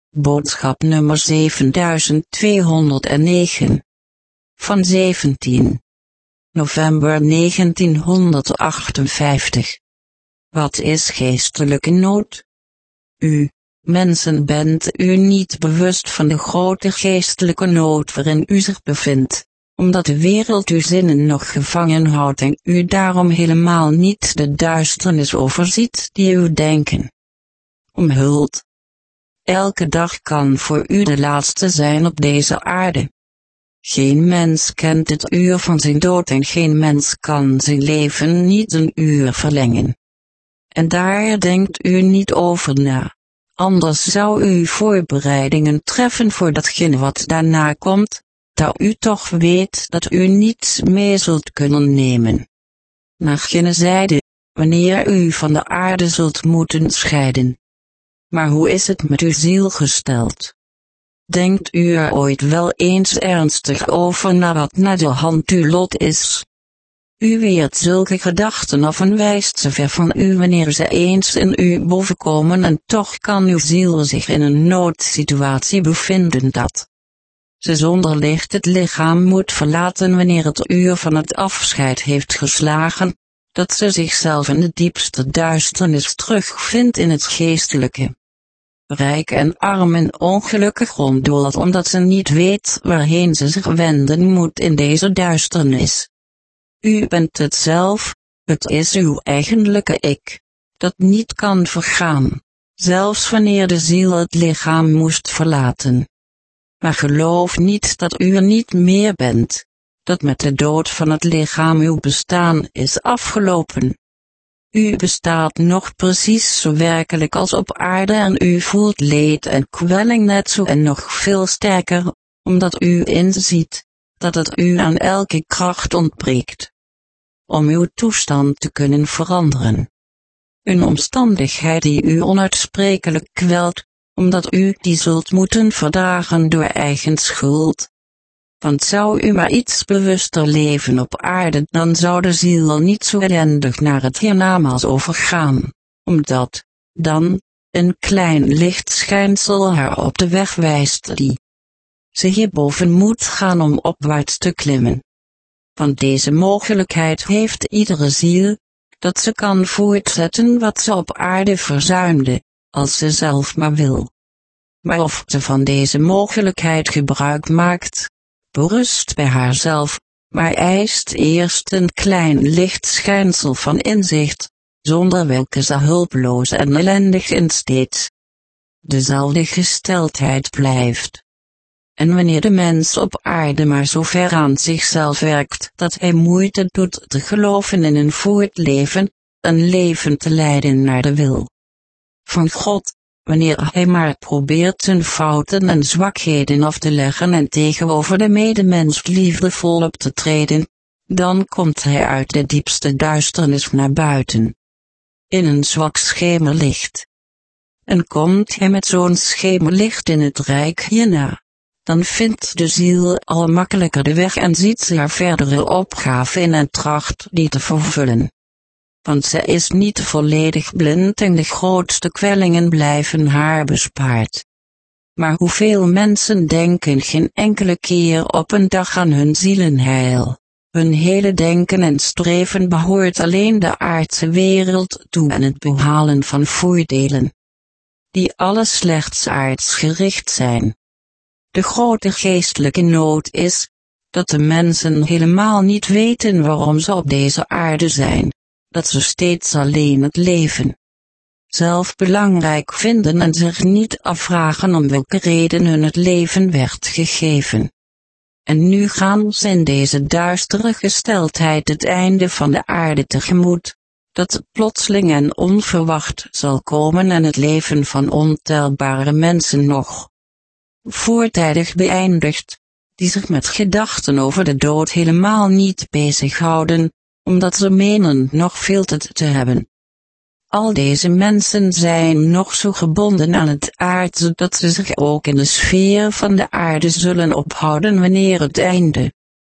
Boodschap nummer 7209. Van 17 november 1958. Wat is geestelijke nood? U, mensen, bent u niet bewust van de grote geestelijke nood waarin u zich bevindt, omdat de wereld uw zinnen nog gevangen houdt en u daarom helemaal niet de duisternis overziet die uw denken omhult. Elke dag kan voor u de laatste zijn op deze aarde. Geen mens kent het uur van zijn dood en geen mens kan zijn leven niet een uur verlengen. En daar denkt u niet over na, anders zou u voorbereidingen treffen voor datgene wat daarna komt, dat u toch weet dat u niets mee zult kunnen nemen. Naar gene zijde, wanneer u van de aarde zult moeten scheiden. Maar hoe is het met uw ziel gesteld? Denkt u er ooit wel eens ernstig over na wat naar de hand uw lot is? U weert zulke gedachten af en wijst ze ver van u wanneer ze eens in u bovenkomen en toch kan uw ziel zich in een noodsituatie bevinden dat ze zonder licht het lichaam moet verlaten wanneer het uur van het afscheid heeft geslagen, dat ze zichzelf in de diepste duisternis terugvindt in het geestelijke. Rijk en arm en ongelukkig ronddoelt omdat ze niet weet waarheen ze zich wenden moet in deze duisternis. U bent het zelf, het is uw eigenlijke ik, dat niet kan vergaan, zelfs wanneer de ziel het lichaam moest verlaten. Maar geloof niet dat u er niet meer bent, dat met de dood van het lichaam uw bestaan is afgelopen. U bestaat nog precies zo werkelijk als op aarde en u voelt leed en kwelling net zo en nog veel sterker, omdat u inziet dat het u aan elke kracht ontbreekt om uw toestand te kunnen veranderen. Een omstandigheid die u onuitsprekelijk kwelt, omdat u die zult moeten verdragen door eigen schuld. Want zou u maar iets bewuster leven op aarde, dan zou de ziel niet zo ellendig naar het hiernamaals overgaan, omdat dan een klein lichtschijnsel haar op de weg wijst die ze hierboven moet gaan om opwaarts te klimmen. Want deze mogelijkheid heeft iedere ziel, dat ze kan voortzetten wat ze op aarde verzuimde, als ze zelf maar wil. Maar of ze van deze mogelijkheid gebruik maakt, berust bij haarzelf, maar eist eerst een klein lichtschijnsel van inzicht, zonder welke ze hulpeloos en ellendig in steeds dezelfde gesteldheid blijft. En wanneer de mens op aarde maar zo ver aan zichzelf werkt dat hij moeite doet te geloven in een voortleven, een leven te leiden naar de wil van God, wanneer hij maar probeert zijn fouten en zwakheden af te leggen en tegenover de medemens liefdevol op te treden, dan komt hij uit de diepste duisternis naar buiten in een zwak schemerlicht. En komt hij met zo'n schemerlicht in het rijk hierna, dan vindt de ziel al makkelijker de weg en ziet ze haar verdere opgave in en tracht die te vervullen. Want zij is niet volledig blind en de grootste kwellingen blijven haar bespaard. Maar hoeveel mensen denken geen enkele keer op een dag aan hun zielenheil? Hun hele denken en streven behoort alleen de aardse wereld toe en het behalen van voordelen, die alle slechts aards gericht zijn. De grote geestelijke nood is, dat de mensen helemaal niet weten waarom ze op deze aarde zijn, dat ze steeds alleen het leven zelf belangrijk vinden en zich niet afvragen om welke reden hun het leven werd gegeven. En nu gaan ze in deze duistere gesteldheid het einde van de aarde tegemoet, dat plotseling en onverwacht zal komen en het leven van ontelbare mensen nog voortijdig beëindigt, die zich met gedachten over de dood helemaal niet bezighouden, omdat ze menen nog veel te hebben. Al deze mensen zijn nog zo gebonden aan het aardse dat ze zich ook in de sfeer van de aarde zullen ophouden wanneer het einde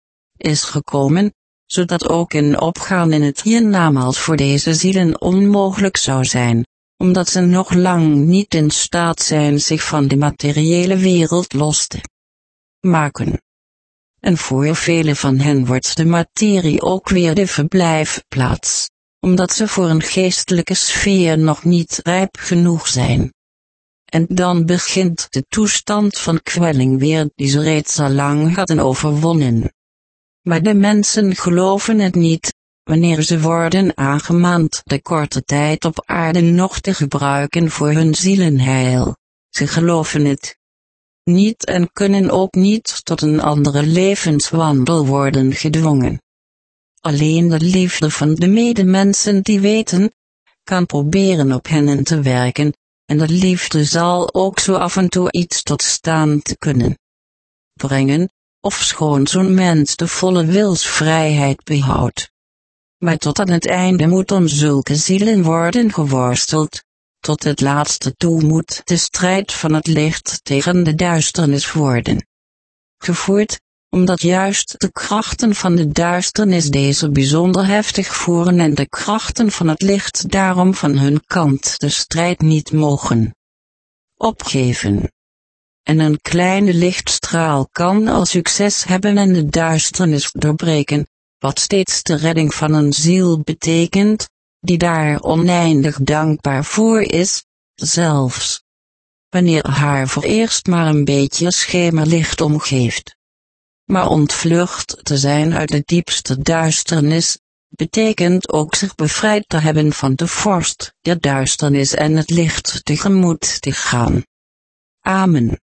is gekomen, zodat ook een opgaan in het hiernamaals voor deze zielen onmogelijk zou zijn, omdat ze nog lang niet in staat zijn zich van de materiële wereld los te maken. En voor velen van hen wordt de materie ook weer de verblijfplaats, omdat ze voor een geestelijke sfeer nog niet rijp genoeg zijn. En dan begint de toestand van kwelling weer die ze reeds al lang hadden overwonnen. Maar de mensen geloven het niet, wanneer ze worden aangemaand de korte tijd op aarde nog te gebruiken voor hun zielenheil. Ze geloven het niet en kunnen ook niet tot een andere levenswandel worden gedwongen. Alleen de liefde van de medemensen die weten, kan proberen op hen te werken, en de liefde zal ook zo af en toe iets tot stand kunnen brengen, ofschoon zo'n mens de volle wilsvrijheid behoudt. Maar tot aan het einde moet om zulke zielen worden geworsteld, tot het laatste toe moet de strijd van het licht tegen de duisternis worden gevoerd, omdat juist de krachten van de duisternis deze bijzonder heftig voeren en de krachten van het licht daarom van hun kant de strijd niet mogen opgeven. En een kleine lichtstraal kan al succes hebben en de duisternis doorbreken, wat steeds de redding van een ziel betekent, die daar oneindig dankbaar voor is, zelfs wanneer haar voor eerst maar een beetje schemerlicht omgeeft. Maar ontvlucht te zijn uit de diepste duisternis, betekent ook zich bevrijd te hebben van de vorst der duisternis en het licht tegemoet te gaan. Amen.